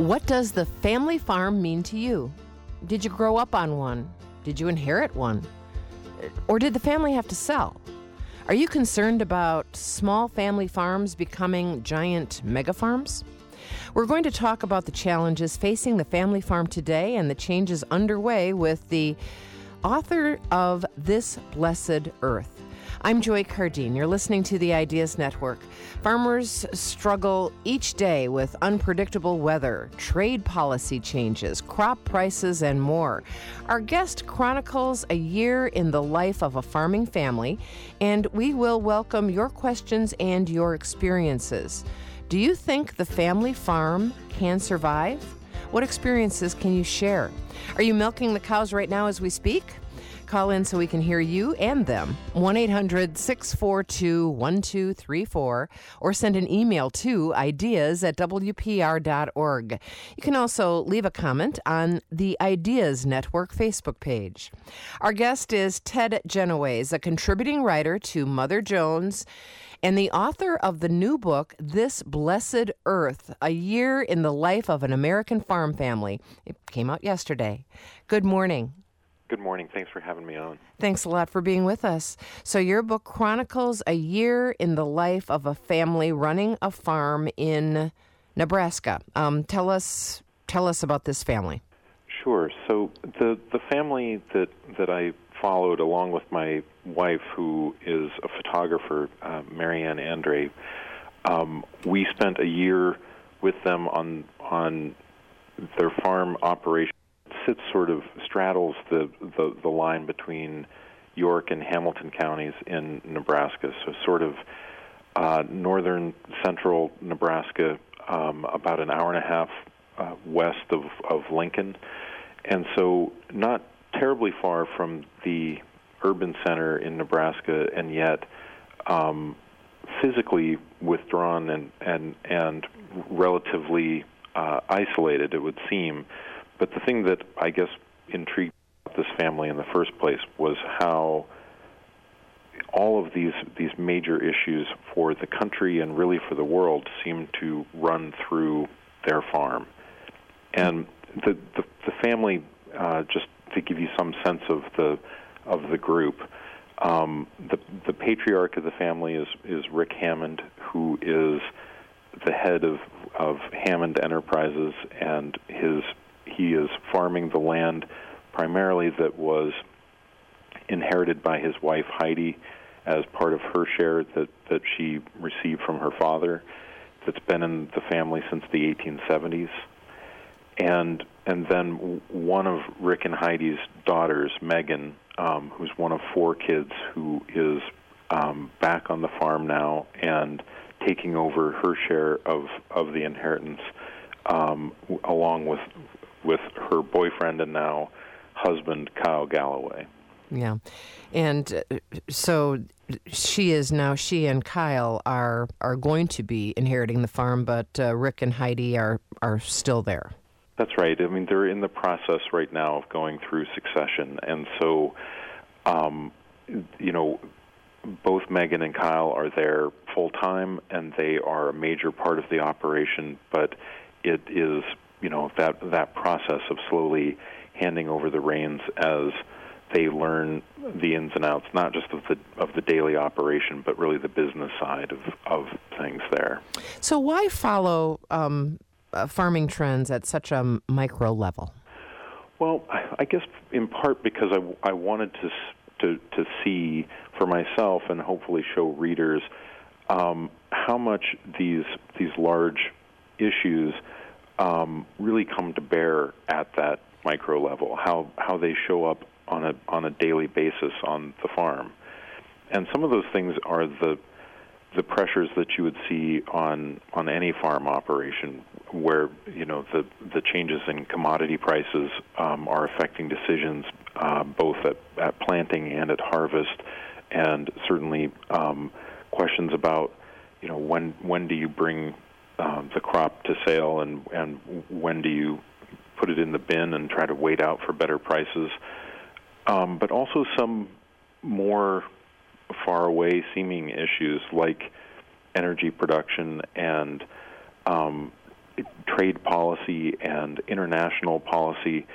What does the family farm mean to you? Did you grow up on one? Did you inherit one? Or did the family have to sell? Are you concerned about small family farms becoming giant mega farms? We're going to talk about the challenges facing the family farm today and the changes underway with the author of This Blessed Earth. I'm Joy Cardine. You're listening to the Ideas Network. Farmers struggle each day with unpredictable weather, trade policy changes, crop prices, and more. Our guest chronicles a year in the life of a farming family, and we will welcome your questions and your experiences. Do you think the family farm can survive? What experiences can you share? Are you milking the cows right now as we speak? Call in so we can hear you and them. 1-800-642-1234 or send an email to ideas@wpr.org. You can also leave a comment on the Ideas Network Facebook page. Our guest is Ted Genoways, a contributing writer to Mother Jones and the author of the new book, This Blessed Earth, A Year in the Life of an American Farm Family. It came out yesterday. Good morning. Good morning. Thanks for having me on. Thanks a lot for being with us. So your book chronicles a year in the life of a family running a farm in Nebraska. Tell us about this family. Sure. So the family that I followed, along with my wife, who is a photographer, Marianne Andre, we spent a year with them on their farm operation. It sort of straddles the line between York and Hamilton counties in Nebraska, so sort of northern central Nebraska, about an hour and a half west of Lincoln, and so not terribly far from the urban center in Nebraska, and yet physically withdrawn and relatively isolated, it would seem. But the thing that I guess intrigued about this family in the first place was how all of these major issues for the country and really for the world seem to run through their farm. And the family, just to give you some sense of the group, the patriarch of the family is Rick Hammond, who is the head of Hammond Enterprises, and he is farming the land primarily that was inherited by his wife Heidi as part of her share that she received from her father, that's been in the family since the 1870s. And then one of Rick and Heidi's daughters, Megan, who's one of four kids, who is back on the farm now and taking over her share of the inheritance, along with her boyfriend and now husband, Kyle Galloway. Yeah. And so she and Kyle are going to be inheriting the farm, but Rick and Heidi are still there. That's right. I mean, they're in the process right now of going through succession. And so, both Megan and Kyle are there full-time, and they are a major part of the operation, but it is that process of slowly handing over the reins as they learn the ins and outs, not just of the daily operation, but really the business side of things there. So why follow farming trends at such a micro level? Well, I guess in part because I wanted to see for myself and hopefully show readers how much these large issues really come to bear at that micro level, how they show up on a daily basis on the farm. And some of those things are the pressures that you would see on any farm operation, where the changes in commodity prices are affecting decisions both at planting and at harvest, and certainly questions about when do you bring the crop to sale, and when do you put it in the bin and try to wait out for better prices, but also some more far away seeming issues like energy production and trade policy and international policy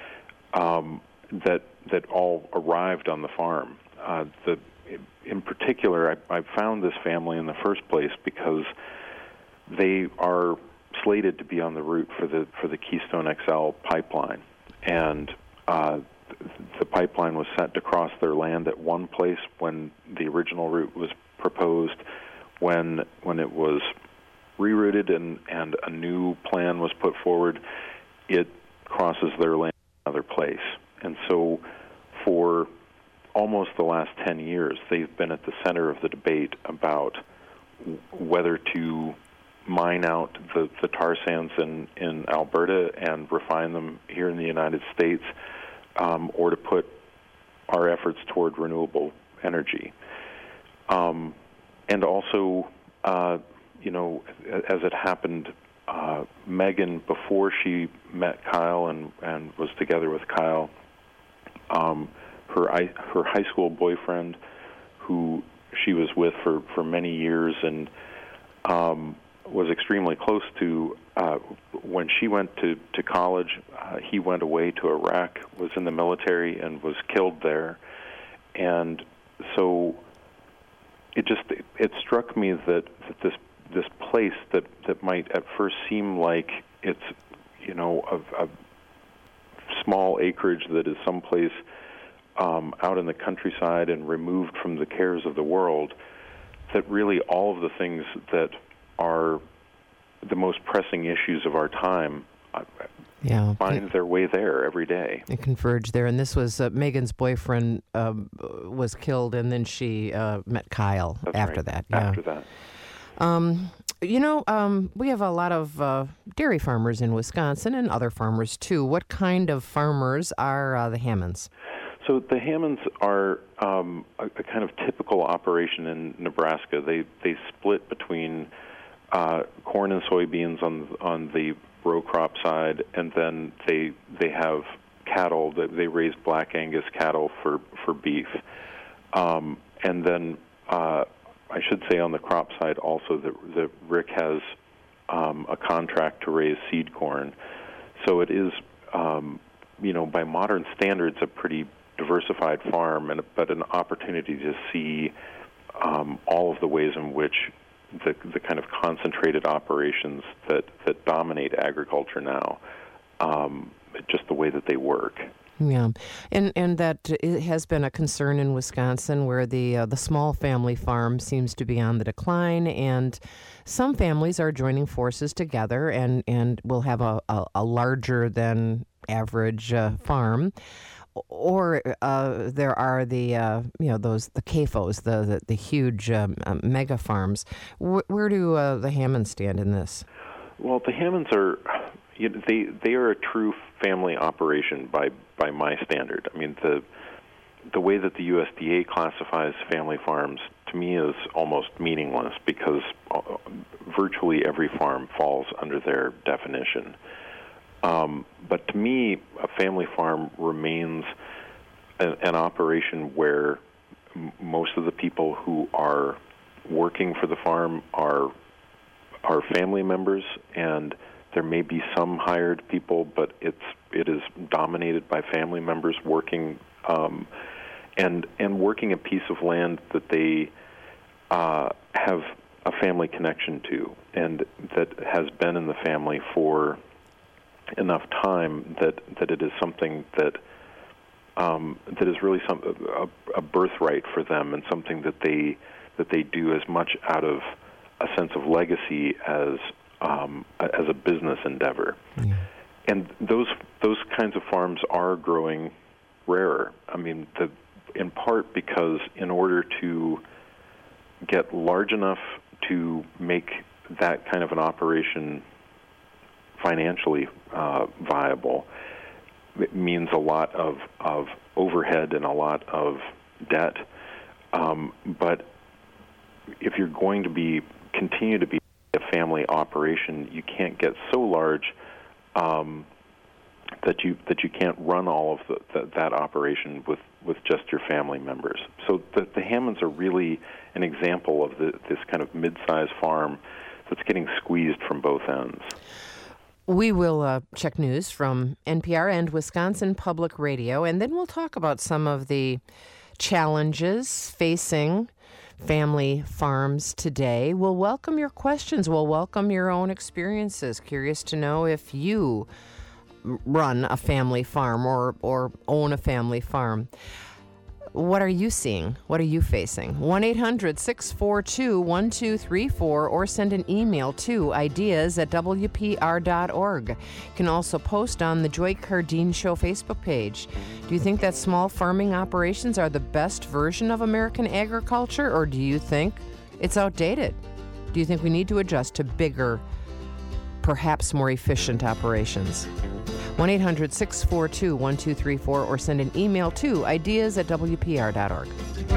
that all arrived on the farm. In particular, I found this family in the first place because they are slated to be on the route for the Keystone XL pipeline, and the pipeline was set to cross their land at one place when the original route was proposed. When it was rerouted and a new plan was put forward, it crosses their land in another place. And so for almost the last 10 years, they've been at the center of the debate about whether to mine out the tar sands in Alberta and refine them here in the United States, or to put our efforts toward renewable energy. And also, as it happened, Megan, before she met Kyle and was together with Kyle, her high school boyfriend, who she was with for many years and was extremely close to, when she went to college, he went away to Iraq, was in the military, and was killed there. And so it struck me that this place that might at first seem like it's a small acreage that is someplace out in the countryside and removed from the cares of the world, that really all of the things that are the most pressing issues of our time find their way there every day. It converged there. And this was Megan's boyfriend was killed, and then she met Kyle. That's after right. that. After that. We have a lot of dairy farmers in Wisconsin and other farmers, too. What kind of farmers are the Hammonds? So the Hammonds are a kind of typical operation in Nebraska. They split between corn and soybeans on the row crop side, and then they have cattle. They raise Black Angus cattle for beef. And then I should say on the crop side also that Rick has a contract to raise seed corn. So it is, by modern standards, a pretty diversified farm, but an opportunity to see all of the ways in which the kind of concentrated operations that dominate agriculture now, just the way that they work. Yeah, and that it has been a concern in Wisconsin, where the small family farm seems to be on the decline, and some families are joining forces together and will have a larger than average farm. Or there are the the CAFOs, the huge mega farms. Where do the Hammonds stand in this? Well, the Hammonds are they are a true family operation by my standard. I mean, the way that the USDA classifies family farms to me is almost meaningless, because virtually every farm falls under their definition. But to me, a family farm remains an operation where most of the people who are working for the farm are family members, and there may be some hired people, but it is dominated by family members working and working a piece of land that they have a family connection to, and that has been in the family for enough time that it is something that is really a birthright for them, and something that they do as much out of a sense of legacy as a business endeavor. Yeah. And those kinds of farms are growing rarer. I mean, in part because in order to get large enough to make that kind of an operation financially viable, it means a lot of overhead and a lot of debt. But if you're going to continue to be a family operation, you can't get so large that you can't run all of that operation with just your family members. So the Hammonds are really an example of this kind of mid-sized farm that's getting squeezed from both ends. We will check news from NPR and Wisconsin Public Radio, and then we'll talk about some of the challenges facing family farms today. We'll welcome your questions. We'll welcome your own experiences. Curious to know if you run a family farm or own a family farm. What are you seeing? What are you facing? 1-800-642-1234 or send an email to ideas@wpr.org. You can also post on the Joy Cardeen Show Facebook page. Do you think that small farming operations are the best version of American agriculture, or do you think it's outdated? Do you think we need to adjust to bigger, perhaps more efficient operations? 1-800-642-1234 or send an email to ideas@wpr.org.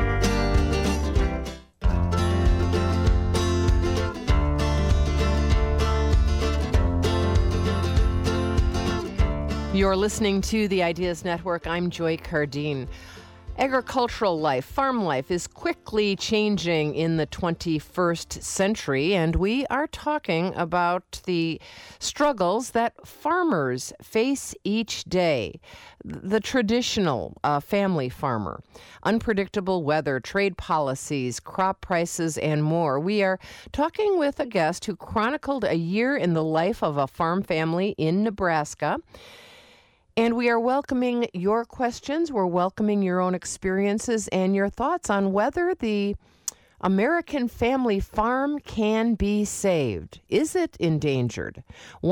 You're listening to the Ideas Network. I'm Joy Cardeen. Agricultural life, farm life, is quickly changing in the 21st century, and we are talking about the struggles that farmers face each day. The traditional family farmer, unpredictable weather, trade policies, crop prices, and more. We are talking with a guest who chronicled a year in the life of a farm family in Nebraska. And we are welcoming your questions. We're welcoming your own experiences and your thoughts on whether the American family farm can be saved. Is it endangered?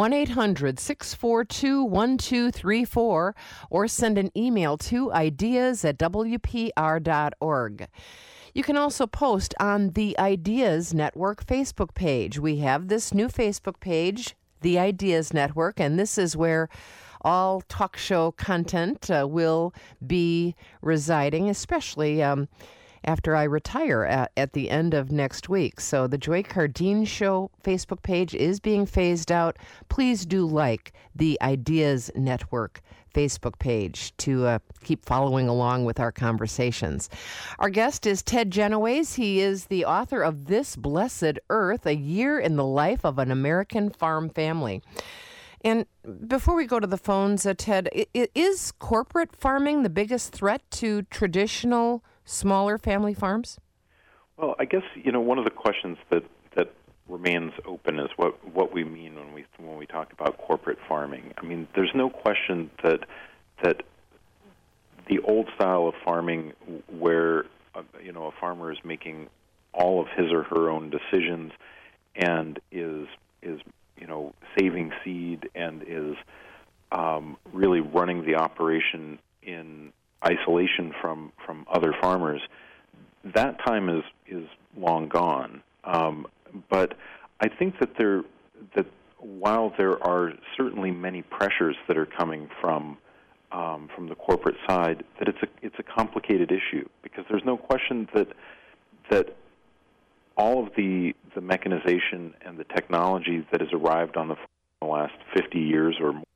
1-800-642-1234 or send an email to ideas@wpr.org. You can also post on the Ideas Network Facebook page. We have this new Facebook page, the Ideas Network, and this is where all talk show content will be residing, especially after I retire at the end of next week. So the Joy Cardeen Show Facebook page is being phased out. Please do like the Ideas Network Facebook page to keep following along with our conversations. Our guest is Ted Genoways. He is the author of This Blessed Earth, A Year in the Life of an American Farm Family. And before we go to the phones, Ted, is corporate farming the biggest threat to traditional, smaller family farms? Well, I guess, one of the questions that remains open is what we mean when we talk about corporate farming. I mean, there's no question that the old style of farming where, a farmer is making all of his or her own decisions and is saving seed and is really running the operation in isolation from other farmers, that time is long gone. But I think that while there are certainly many pressures that are coming from the corporate side, that it's a complicated issue, because there's no question that all of the mechanization and the technology that has arrived on the last 50 years or more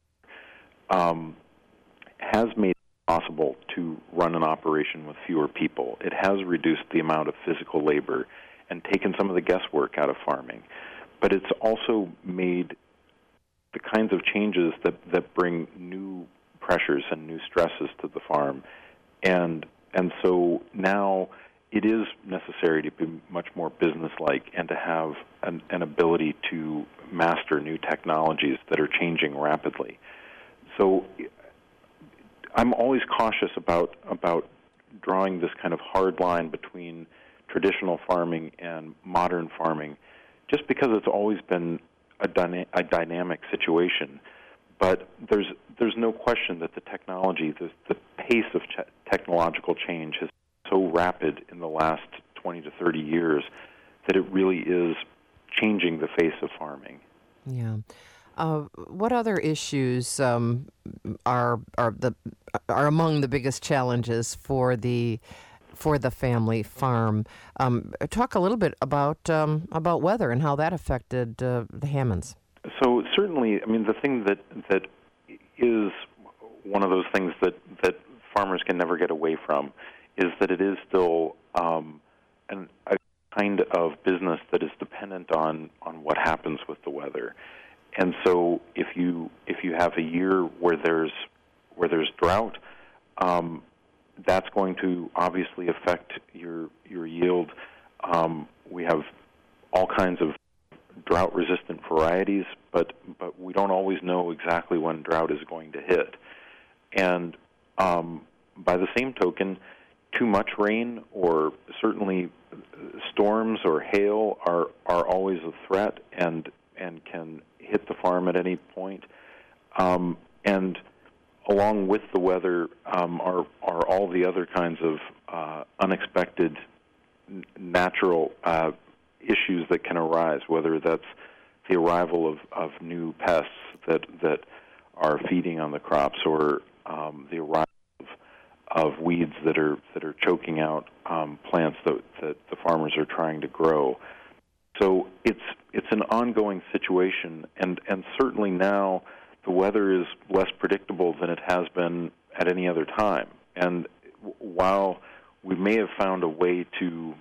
has made it possible to run an operation with fewer people. It has reduced the amount of physical labor and taken some of the guesswork out of farming. But it's also made the kinds of changes that bring new pressures and new stresses to the farm. And so now it is necessary to be much more businesslike and to have an ability to master new technologies that are changing rapidly. So I'm always cautious about drawing this kind of hard line between traditional farming and modern farming, just because it's always been a dynamic situation. But there's no question that the technology, the pace of technological change has so rapid in the last 20 to 30 years that it really is changing the face of farming. Yeah. What other issues are among the biggest challenges for the family farm? Talk a little bit about weather and how that affected the Hammonds. So certainly, I mean, the thing that is one of those things that farmers can never get away from is that it is still a kind of business that is dependent on what happens with the weather. And so if you have a year where there's drought, that's going to obviously affect your yield. We have all kinds of drought-resistant varieties, but we don't always know exactly when drought is going to hit. And by the same token, too much rain or certainly storms or hail are always a threat and can hit the farm at any point. And along with the weather are all the other kinds of unexpected natural issues that can arise, whether that's the arrival of new pests that are feeding on the crops, or the arrival of weeds that are choking out plants that the farmers are trying to grow. So it's an ongoing situation, and certainly now the weather is less predictable than it has been at any other time. And while we may have found a way to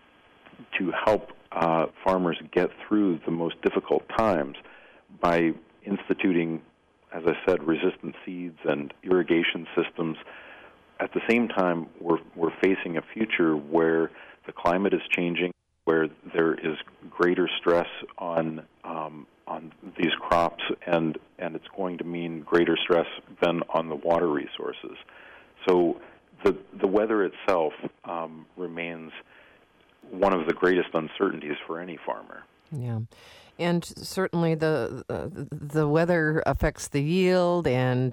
help farmers get through the most difficult times by instituting, as I said, resistant seeds and irrigation systems, at the same time we're facing a future where the climate is changing, where there is greater stress on these crops, and it's going to mean greater stress than on the water resources. So the weather itself remains one of the greatest uncertainties for any farmer. Yeah, and certainly the weather affects the yield, and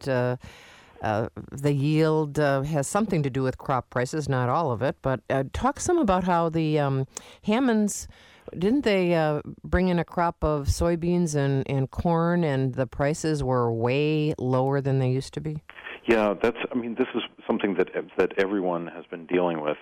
the yield has something to do with crop prices, not all of it. But talk some about how the Hammonds, didn't they bring in a crop of soybeans and corn, and the prices were way lower than they used to be? Yeah, this is something that everyone has been dealing with.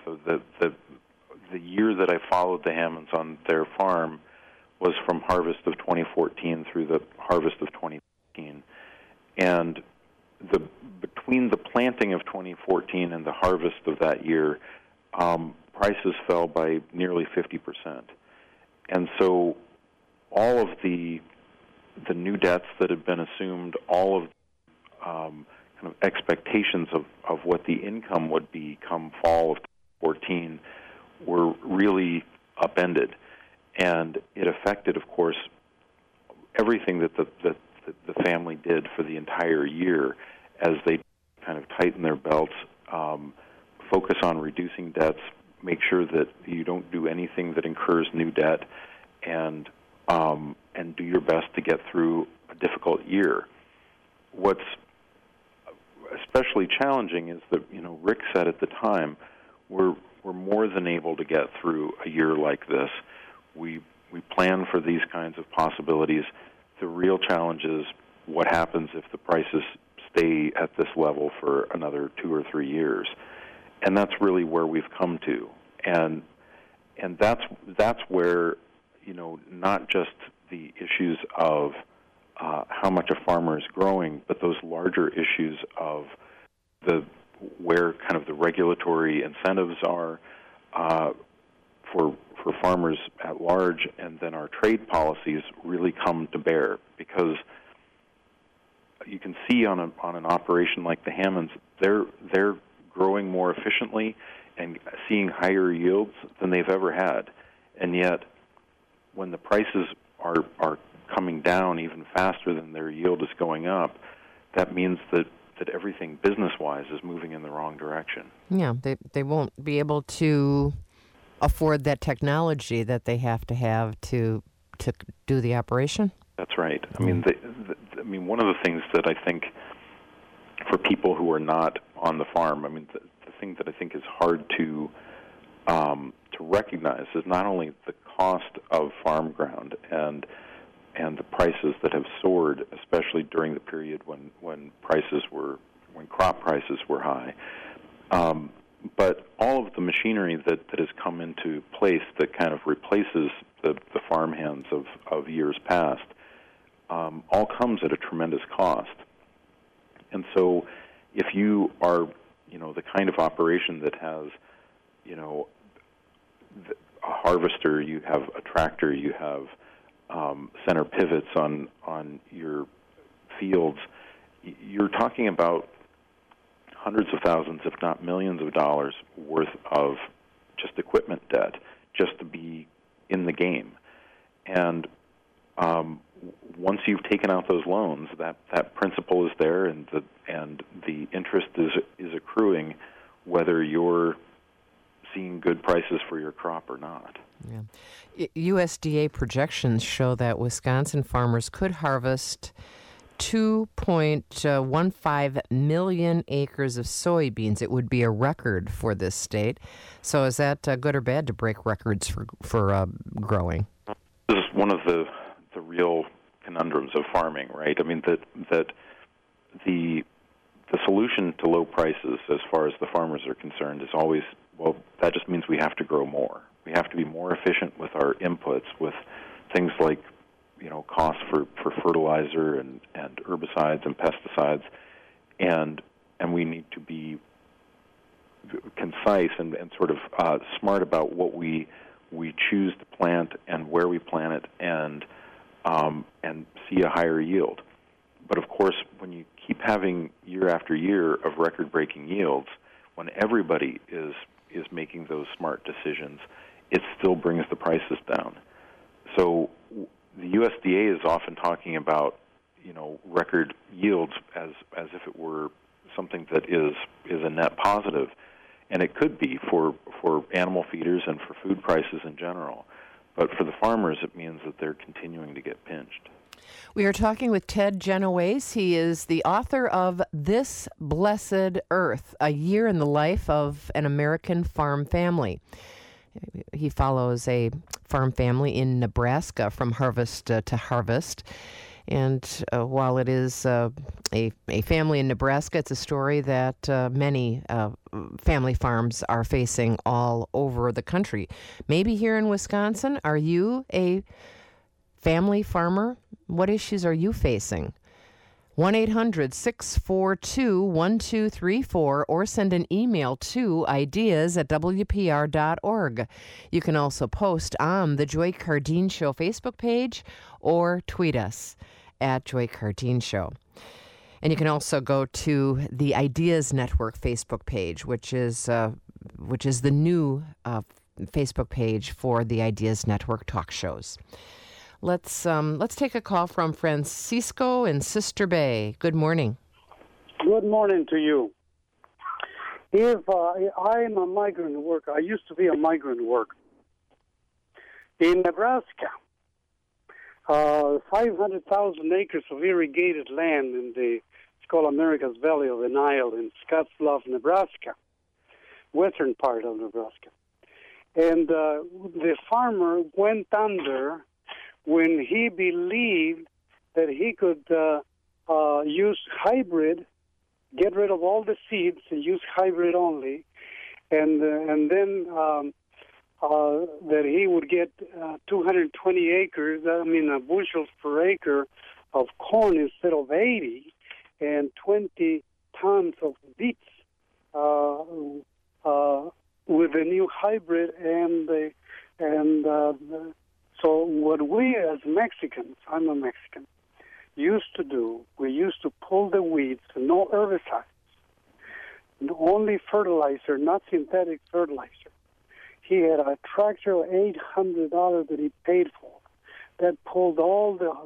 The year that I followed the Hammonds on their farm was from harvest of 2014 through the harvest of 2015. And between the planting of 2014 and the harvest of that year, prices fell by nearly 50%. And so all of the new debts that had been assumed, all of kind of expectations of what the income would be come fall of 2014 were really upended. And it affected, of course, everything that the family did for the entire year as they kind of tighten their belts, focus on reducing debts, make sure that you don't do anything that incurs new debt, and do your best to get through a difficult year. What's especially challenging is that, Rick said at the time, we're more than able to get through a year like this. We plan for these kinds of possibilities. The real challenge is what happens if the prices stay at this level for another 2 or 3 years. And that's really where we've come to. And that's where, not just the issues of how much a farmer is growing, but those larger issues of where kind of the regulatory incentives are for farmers at large, and then our trade policies really come to bear, because you can see on an operation like the Hammonds, they're growing more efficiently and seeing higher yields than they've ever had, and yet when the prices are coming down even faster than their yield is going up, that means that everything business-wise is moving in the wrong direction. Yeah, they won't be able to afford that technology that they have to do the operation. That's right. I mean, one of the things that I think for people who are not on the farm, the thing that I think is hard to recognize is not only the cost of farm ground and the prices that have soared, especially during the period when crop prices were high, but all of the machinery that has come into place that kind of replaces the farmhands of years past, all comes at a tremendous cost. And so if you are, the kind of operation that has, a harvester, you have a tractor, you have center pivots on your fields, you're talking about hundreds of thousands, if not millions of dollars worth of just equipment debt just to be in the game. And once you've taken out those loans, that principal is there, and the interest is accruing, whether you're seeing good prices for your crop or not. Yeah. USDA projections show that Wisconsin farmers could harvest 2.15 million acres of soybeans. It would be a record for this state. So is that good or bad to break records for growing? This is one of the real conundrums of farming, right? I mean, that the solution to low prices, as far as the farmers are concerned, is always, well, that just means we have to grow more. We have to be more efficient with our inputs, with things like, costs for fertilizer and herbicides and pesticides, and we need to be concise and sort of smart about what we choose to plant and where we plant it, and see a higher yield. But of course, when you keep having year after year of record-breaking yields, when everybody is making those smart decisions, it still brings the prices down. So the USDA is often talking about, record yields as if it were something that is a net positive, and it could be for animal feeders and for food prices in general. But for the farmers, it means that they're continuing to get pinched. We are talking with Ted Genoways. He is the author of This Blessed Earth, A Year in the Life of an American Farm Family. He follows a farm family in Nebraska from harvest to harvest. And while it is a family in Nebraska, it's a story that many family farms are facing all over the country. Maybe here in Wisconsin, are you a family farmer? What issues are you facing? 1-800-642-1234 or send an email to ideas@wpr.org. You can also post on the Joy Cardeen Show Facebook page or tweet us at Joy Cardeen Show. And you can also go to the Ideas Network Facebook page, which is the new Facebook page for the Ideas Network talk shows. Let's take a call from Francisco in Sister Bay. Good morning. Good morning to you. If I'm a migrant worker, I used to be a migrant worker in Nebraska. 500,000 acres of irrigated land it's called America's Valley of the Nile in Scottsbluff, Nebraska, western part of Nebraska. And the farmer went under when he believed that he could use hybrid, get rid of all the seeds and use hybrid only, and then that he would get 220 acres, bushels per acre of corn instead of 80, and 20 tons of beets with the new hybrid So what we as Mexicans, I'm a Mexican, used to do, we used to pull the weeds, no herbicides, only fertilizer, not synthetic fertilizer. He had a tractor of $800 that he paid for that pulled all the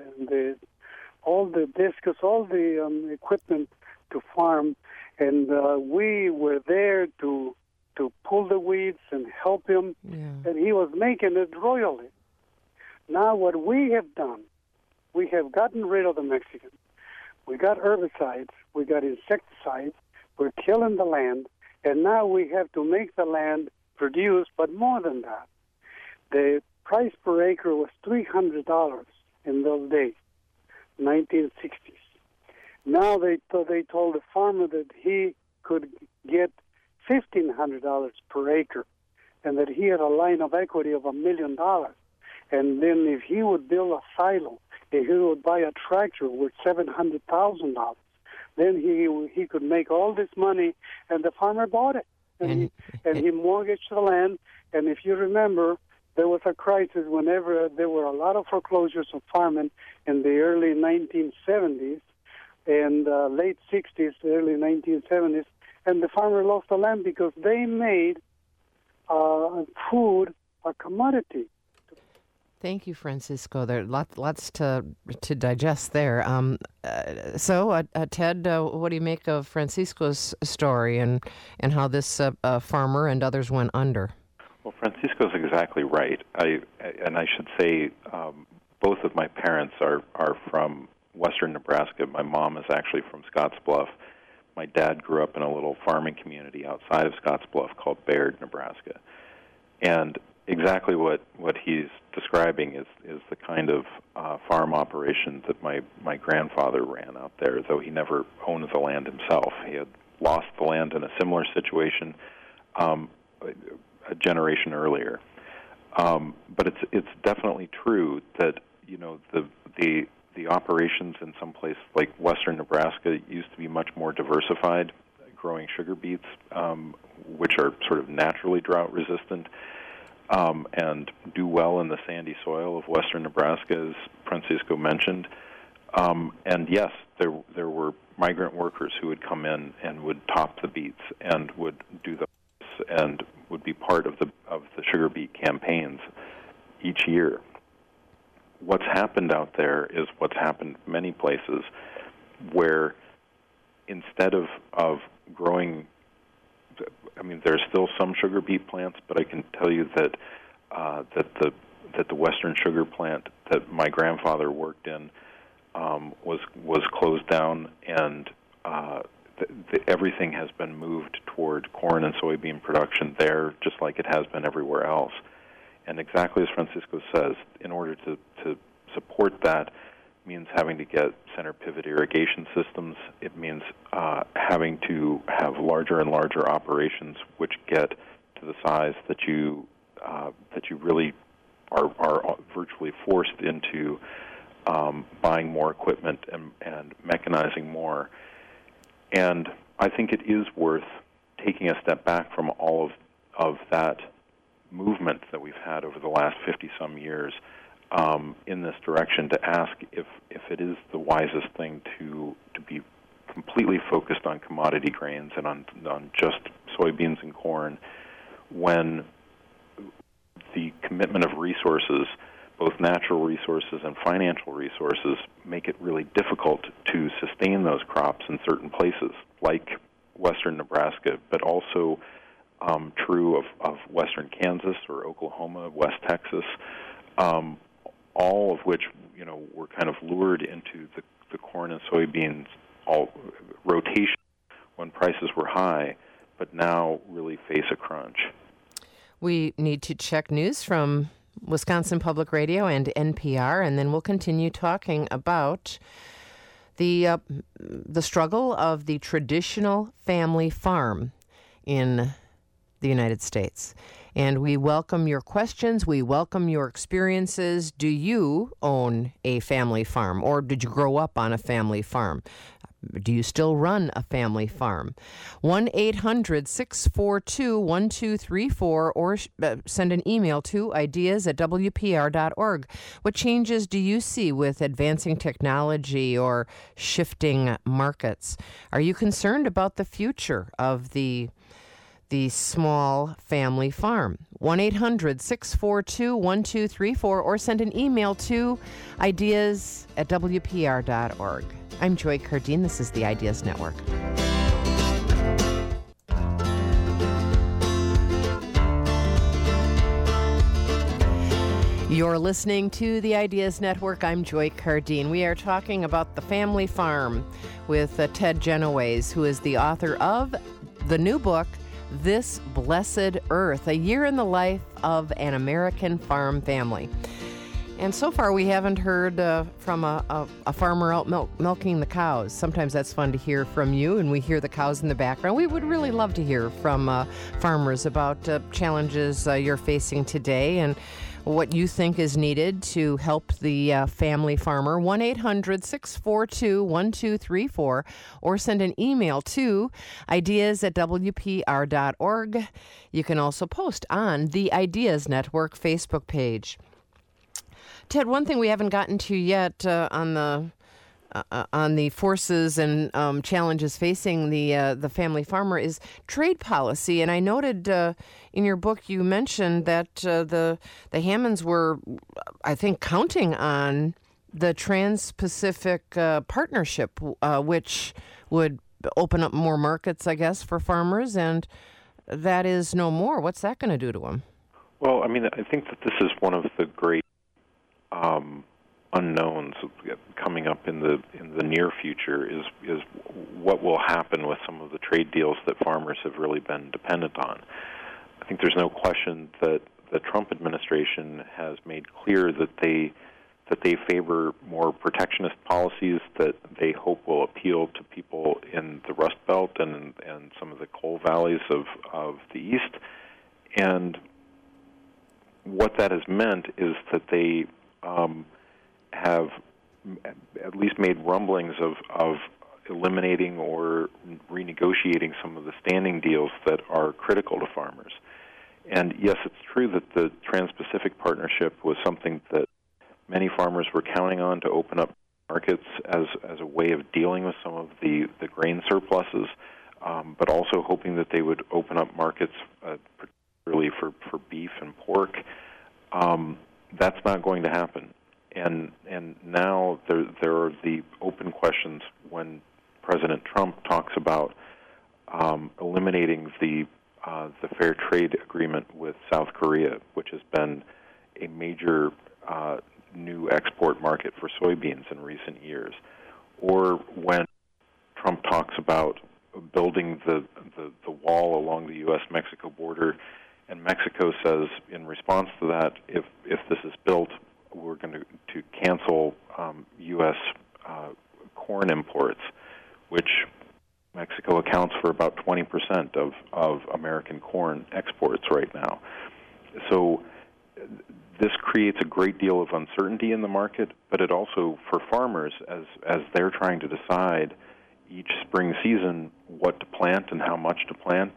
discus, all the equipment to farm, and we were there to pull the weeds and help him, and he was making it royally. Now what we have done, we have gotten rid of the Mexicans. We got herbicides, we got insecticides, we're killing the land, and now we have to make the land produce, but more than that. The price per acre was $300 in those days, 1960s. Now they told the farmer that he could get $1,500 per acre, and that he had a line of equity of $1 million. And then if he would build a silo, if he would buy a tractor worth $700,000, then he could make all this money, and the farmer bought it. And he mortgaged the land, and if you remember, there was a crisis whenever there were a lot of foreclosures of farming in the early 1970s and late 60s, early 1970s, and the farmer lost the land because they made food a commodity. Thank you, Francisco. There are lots to digest there. So, Ted, what do you make of Francisco's story and how this farmer and others went under? Well, Francisco's exactly right. I should say both of my parents are from western Nebraska. My mom is actually from Scottsbluff. My dad grew up in a little farming community outside of Scottsbluff called Baird, Nebraska. And exactly what he's describing is the kind of farm operation that my grandfather ran out there, though he never owned the land himself. He had lost the land in a similar situation a generation earlier. But it's definitely true that the operations in some place like western Nebraska used to be much more diversified, growing sugar beets, which are sort of naturally drought resistant. And do well in the sandy soil of western Nebraska, as Francisco mentioned. And yes, there were migrant workers who would come in and would top the beets and would do this and would be part of the sugar beet campaigns each year. What's happened out there is what's happened many places, where instead of growing, I mean, there's still some sugar beet plants, but I can tell you that the western sugar plant that my grandfather worked in was closed down, and everything has been moved toward corn and soybean production there, just like it has been everywhere else. And exactly as Francisco says, in order to support that means having to get center pivot irrigation systems. It means having to have larger and larger operations, which get to the size that you really are virtually forced into buying more equipment and mechanizing more. And I think it is worth taking a step back from all of that movement that we've had over the last 50-some years in this direction to ask if it is the wisest thing to be completely focused on commodity grains and on just soybeans and corn, when the commitment of resources, both natural resources and financial resources, make it really difficult to sustain those crops in certain places, like western Nebraska, but also true of western Kansas or Oklahoma, West Texas, all of which, were kind of lured into the corn and soybeans rotation when prices were high, but now really face a crunch. We need to check news from Wisconsin Public Radio and NPR, and then we'll continue talking about the struggle of the traditional family farm in the United States. And we welcome your questions. We welcome your experiences. Do you own a family farm, or did you grow up on a family farm? Do you still run a family farm? 1-800-642-1234, or send an email to ideas@wpr.org. What changes do you see with advancing technology or shifting markets? Are you concerned about the future of the small family farm? 1-800-642-1234, or send an email to ideas@wpr.org. I'm Joy Cardine. This is the Ideas Network. You're listening to the Ideas Network. I'm Joy Cardine. We are talking about the family farm with Ted Genoways, who is the author of the new book, This Blessed Earth, a year in the life of an American farm family. And so far, we haven't heard from a farmer out milking the cows. Sometimes that's fun to hear from you, and we hear the cows in the background. We would really love to hear from farmers about challenges you're facing today. And what you think is needed to help the family farmer. 1-800-642-1234, or send an email to ideas@wpr.org. You can also post on the Ideas Network Facebook page. Ted, one thing we haven't gotten to yet on the forces and challenges facing the family farmer is trade policy. And I noted in your book you mentioned that the Hammonds were, I think, counting on the Trans-Pacific Partnership, which would open up more markets, I guess, for farmers. And that is no more. What's that going to do to them? Well, I mean, I think that this is one of the great unknowns coming up in the near future is what will happen with some of the trade deals that farmers have really been dependent on. I think there's no question that the Trump administration has made clear that they favor more protectionist policies that they hope will appeal to people in the Rust Belt and some of the coal valleys of the East. And what that has meant is that they have at least made rumblings of eliminating or renegotiating some of the standing deals that are critical to farmers. And yes, it's true that the Trans-Pacific Partnership was something that many farmers were counting on to open up markets as a way of dealing with some of the grain surpluses, but also hoping that they would open up markets, particularly for beef and pork. That's not going to happen. And now there are the open questions when President Trump talks about eliminating the fair trade agreement with South Korea, which has been a major new export market for soybeans in recent years, or when Trump talks about building the wall along the U.S.-Mexico border, and Mexico says in response to that, if this is built, we're going to cancel U.S. Corn imports, which Mexico accounts for about 20% of American corn exports right now. So this creates a great deal of uncertainty in the market, but it also, for farmers, as they're trying to decide each spring season what to plant and how much to plant,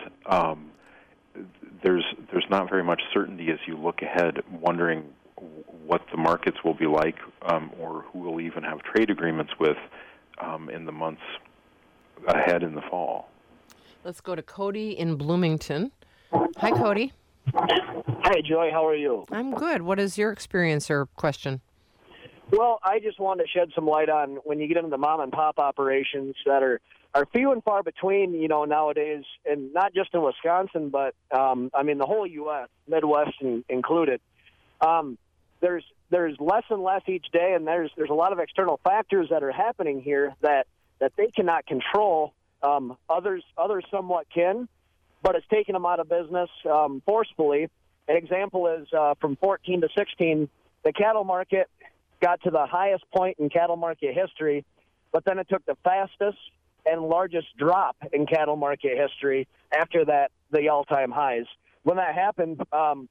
there's not very much certainty as you look ahead, wondering what the markets will be like, or who will even have trade agreements with in the months ahead in the fall. Let's go to Cody in Bloomington. Hi, Cody. Hi, Joy. How are you? I'm good. What is your experience or question? Well, I just wanted to shed some light on when you get into the mom-and-pop operations that are few and far between, nowadays, and not just in Wisconsin, but, the whole U.S., Midwest included. There's less and less each day, and there's a lot of external factors that are happening here that they cannot control. Others somewhat can, but it's taken them out of business forcefully. An example is from 14 to 16, the cattle market got to the highest point in cattle market history, but then it took the fastest and largest drop in cattle market history after that, the all-time highs. When that happened, the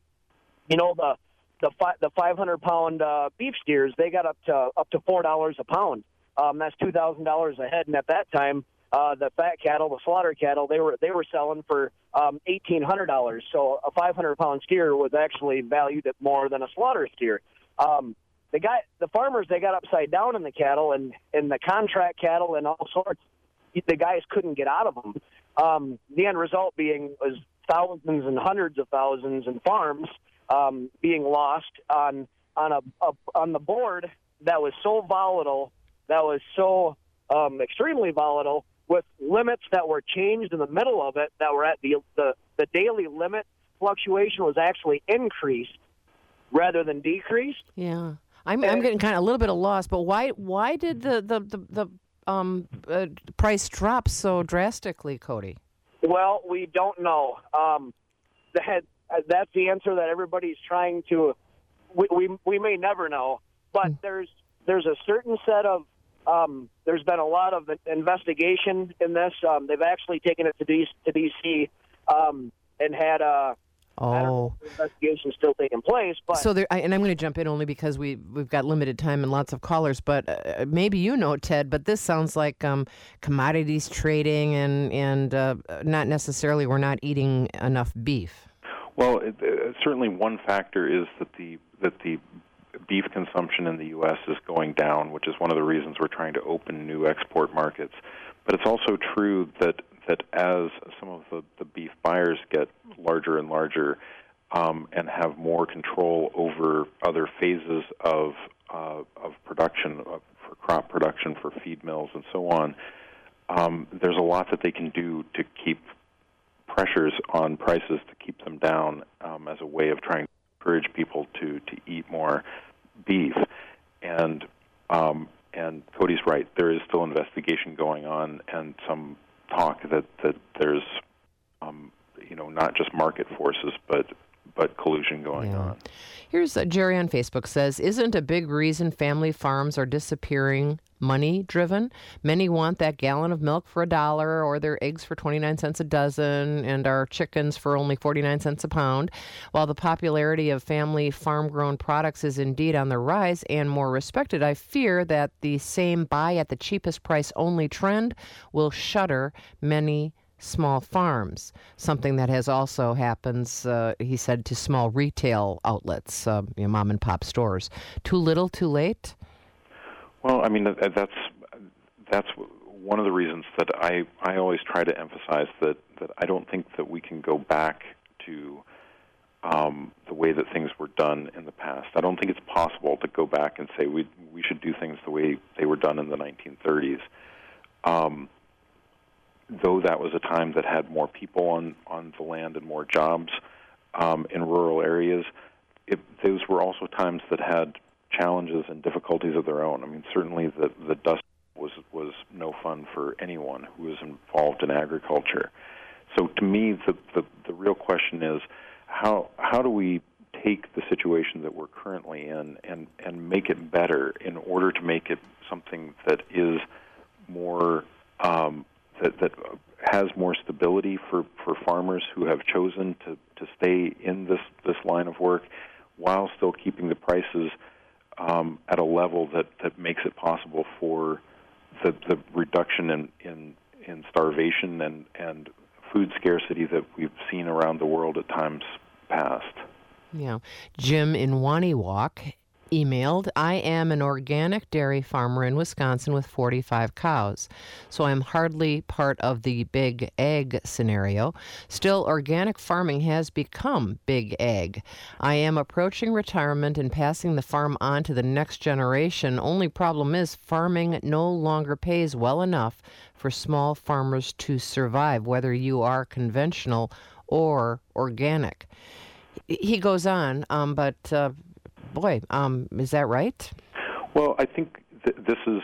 500-pound beef steers, they got up to $4 a pound. That's $2,000 a head, and at that time, the fat cattle, the slaughter cattle, they were selling for $1,800. So a 500-pound steer was actually valued at more than a slaughter steer. The farmers, they got upside down in the cattle and the contract cattle and all sorts. The guys couldn't get out of them. The end result was thousands and hundreds of thousands in farms being lost on the board that was so volatile, that was so extremely volatile, with limits that were changed in the middle of it, that were at the daily limit fluctuation was actually increased rather than decreased. Yeah, I'm getting kind of a little bit of loss, but why did the price drop so drastically, Cody? Well, we don't know. That's the answer that everybody's trying to. We may never know, but there's a certain set of. There's been a lot of investigation in this. They've actually taken it to D.C. And had I don't know if the investigation is still taking place, but so there. And I'm going to jump in only because we've got limited time and lots of callers. But maybe you know, Ted. But this sounds like commodities trading, and not necessarily we're not eating enough beef. Well, certainly one factor is that the beef consumption in the U.S. is going down, which is one of the reasons we're trying to open new export markets. But it's also true that as some of the beef buyers get larger and larger and have more control over other phases of production, for crop production, for feed mills, and so on, there's a lot that they can do to keep pressures on prices to keep them down as a way of trying to encourage people to eat more beef. And Cody's right. There is still investigation going on, and some talk that there's not just market forces, but collusion going on. Here's Jerry on Facebook says, isn't a big reason family farms are disappearing money-driven? Many want that gallon of milk for $1, or their eggs for 29 cents a dozen, and our chickens for only 49 cents a pound. While the popularity of family farm-grown products is indeed on the rise and more respected, I fear that the same buy at the cheapest price only trend will shutter many small farms, something that has also happens, he said, to small retail outlets, mom and pop stores. Too little, too late? Well, I mean, that's one of the reasons that I always try to emphasize that I don't think that we can go back to the way that things were done in the past. I don't think it's possible to go back and say we should do things the way they were done in the 1930s. Though that was a time that had more people on the land and more jobs in rural areas, those were also times that had challenges and difficulties of their own. I mean, certainly the dust was no fun for anyone who was involved in agriculture. So to me, the real question is how do we take the situation that we're currently in and make it better in order to make it something that is more that has more stability for farmers who have chosen to stay in this line of work, while still keeping the prices at a level that makes it possible for the reduction in starvation and food scarcity that we've seen around the world at times past. Yeah. Jim in Waniwak emailed, I am an organic dairy farmer in Wisconsin with 45 cows, so I'm hardly part of the big ag scenario. Still, organic farming has become big ag. I am approaching retirement and passing the farm on to the next generation. Only problem is farming no longer pays well enough for small farmers to survive, whether you are conventional or organic. He goes on, but boy, is that right? Well, I think this is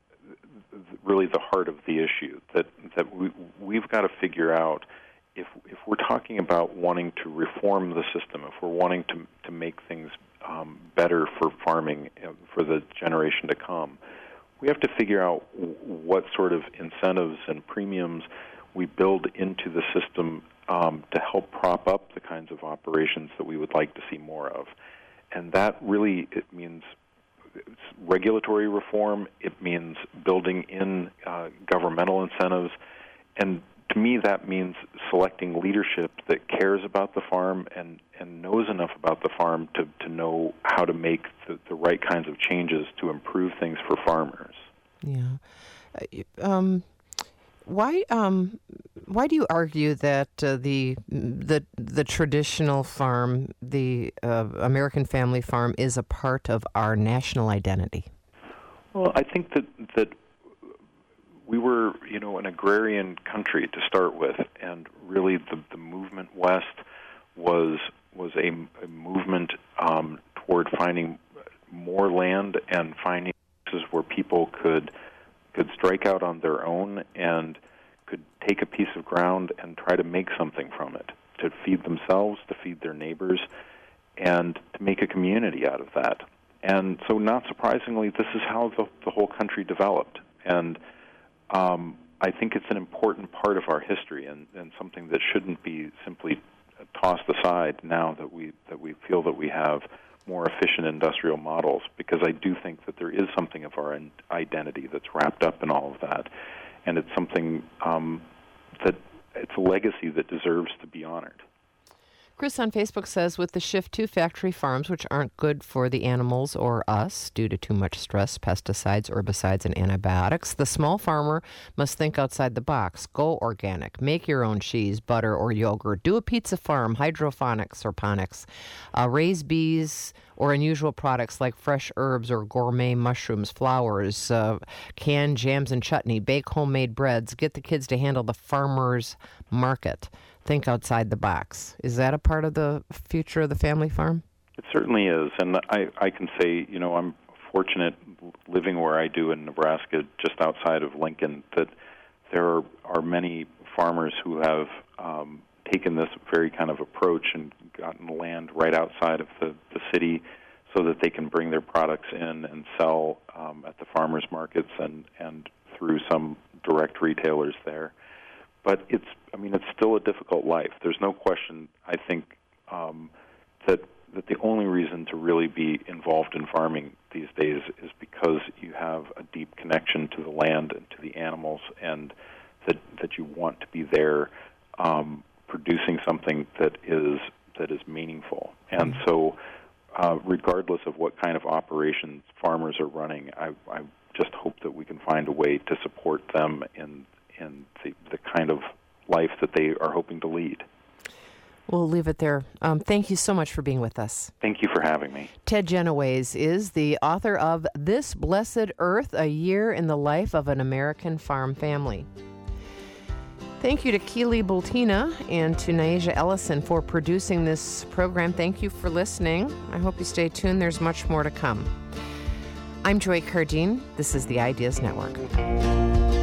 really the heart of the issue, that we've got to figure out if we're talking about wanting to reform the system, if we're wanting to make things better for farming for the generation to come, we have to figure out what sort of incentives and premiums we build into the system to help prop up the kinds of operations that we would like to see more of. And that really, it means regulatory reform, it means building in governmental incentives, and to me that means selecting leadership that cares about the farm and knows enough about the farm to know how to make the right kinds of changes to improve things for farmers. Yeah. Why do you argue that the traditional farm, the American family farm, is a part of our national identity? Well, I think that we were, an agrarian country to start with, and really the movement west was a movement toward finding more land and finding places where people could strike out on their own and could take a piece of ground and try to make something from it, to feed themselves, to feed their neighbors, and to make a community out of that. And so, not surprisingly, this is how the whole country developed. And I think it's an important part of our history and something that shouldn't be simply tossed aside now that we feel that we have more efficient industrial models, because I do think that there is something of our identity that's wrapped up in all of that, and it's something that it's a legacy that deserves to be honored. Chris on Facebook says, with the shift to factory farms, which aren't good for the animals or us due to too much stress, pesticides, herbicides, and antibiotics, the small farmer must think outside the box. Go organic. Make your own cheese, butter, or yogurt. Do a pizza farm, hydroponics or ponics. Raise bees or unusual products like fresh herbs or gourmet mushrooms, flowers, canned jams and chutney. Bake homemade breads. Get the kids to handle the farmer's market. Think outside the box. Is that a part of the future of the family farm? It certainly is, and I can say, I'm fortunate living where I do in Nebraska, just outside of Lincoln, that there are many farmers who have taken this very kind of approach and gotten land right outside of the city so that they can bring their products in and sell at the farmers markets and through some direct retailers there. But it's still a difficult life. There's no question, I think, that the only reason to really be involved in farming these days is because you have a deep connection to the land and to the animals, and that you want to be there producing something that is meaningful. And so regardless of what kind of operations farmers are running, I just hope that we can find a way to support them in the kind of life that they are hoping to lead. We'll leave it there. Thank you so much for being with us. Thank you for having me. Ted Genoways is the author of This Blessed Earth, A Year in the Life of an American Farm Family. Thank you to Keely Bultina and to Naija Ellison for producing this program. Thank you for listening. I hope you stay tuned. There's much more to come. I'm Joy Cardine. This is the Ideas Network.